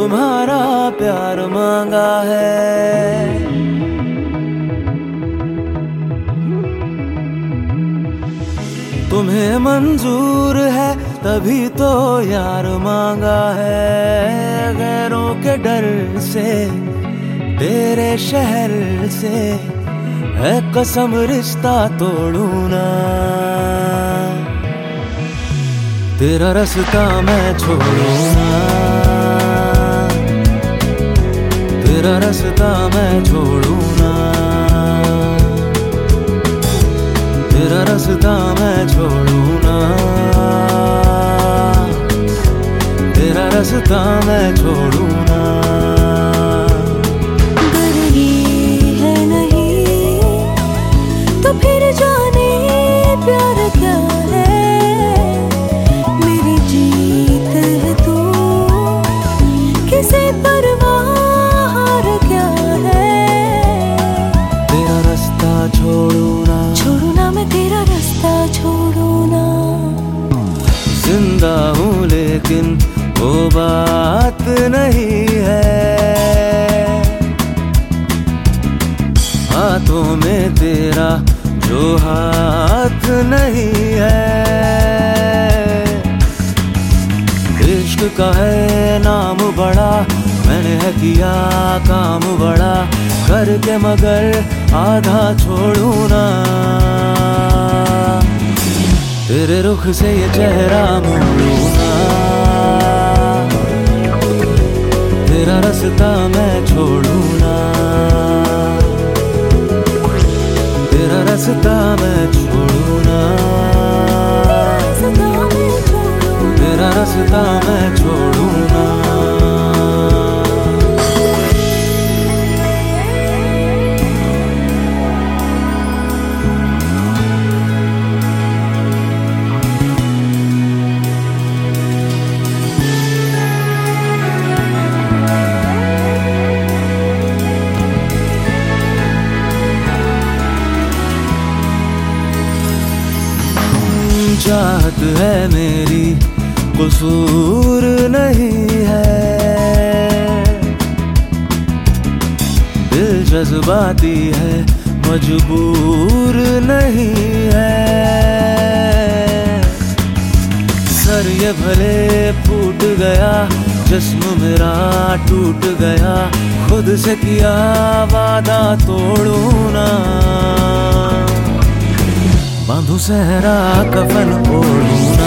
तुम्हारा प्यार मांगा है। तुम्हें मंजूर है तभी तो यार मांगा है। गैरों के डर से तेरे शहर से है कसम रिश्ता तोड़ू ना। तेरा रास्ता मैं छोड़ू ना, तेरा रास्ता मैं छोड़ू ना, तेरा रास्ता मैं छोड़ू ना, तेरा रास्ता मैं छोड़ू ना। अगर ये है नहीं तो फिर जाने प्यार क्या है। मेरी जीत है तू, किसे परवाह क्या है। तेरा रास्ता छोड़ू ना, छोड़ू ना मैं तेरा रास्ता छोड़ू ना। जिंदा हूँ लेकिन वो बात नहीं है। हाथों में तेरा जो हाथ नहीं है। इश्क का है नाम बड़ा, मैंने है किया काम बड़ा करके, मगर आधा छोड़ू ना। तेरे रुख से ये चेहरा मोड़ू ना। तेरा रास्ता मैं छोड़ू ना, तेरा रास्ता मैं छोड़ू ना, तेरा रास्ता मैं छोड़ू ना। चाहत है मेरी कसूर नहीं है। दिल जज्बाती है मजबूर नहीं है। सर ये भले फूट गया, जिस्म मेरा टूट गया, खुद से किया वादा तोड़ू ना। बांधू सहरा कफन ओढ़ू ना।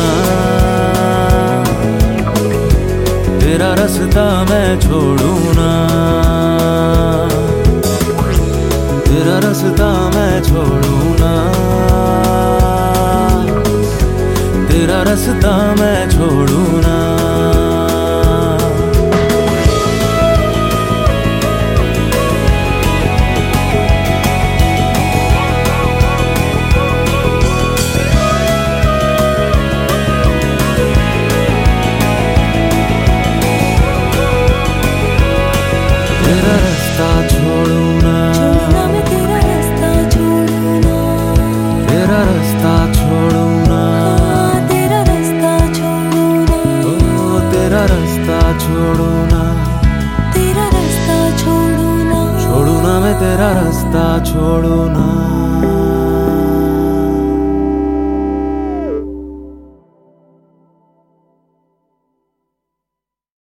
तेरा रास्ता मैं छोड़ू ना, तेरा रास्ता मैं छोड़ू ना, तेरा रास्ता मैं छोड़ू ना। तेरा रास्ता छोड़ू ना, मैं तेरा रास्ता छोड़ू ना, तेरा रास्ता छोड़ू ना, तेरा रास्ता छोड़ू ना, ओ तेरा रास्ता छोड़ू ना, तेरा रास्ता छोड़ू ना, छोड़ू ना मैं तेरा रास्ता छोड़ू ना।